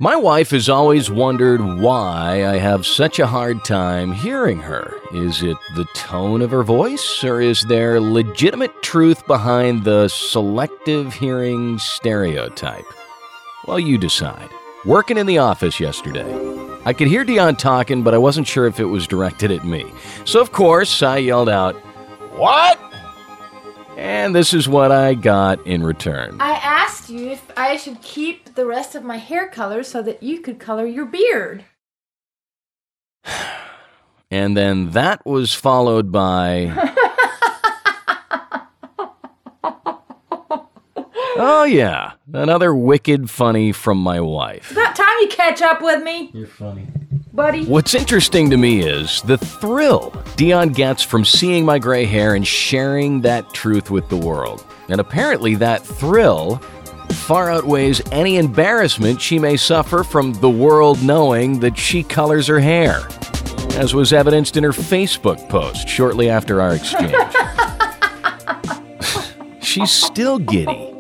My wife has always wondered why I have such a hard time hearing her. Is it the tone of her voice, or is there legitimate truth behind the selective hearing stereotype? Well, you decide. Working in the office yesterday, I could hear Dion talking, but I wasn't sure if it was directed at me. So, of course, I yelled out, "What?" And this is what I got in return. I asked you if I should keep the rest of my hair color so that you could color your beard. And then that was followed by... Oh yeah, another wicked funny from my wife. About time you catch up with me. You're funny. Buddy. What's interesting to me is the thrill Dion gets from seeing my gray hair and sharing that truth with the world. And apparently that thrill far outweighs any embarrassment she may suffer from the world knowing that she colors her hair, as was evidenced in her Facebook post shortly after our exchange. She's still giddy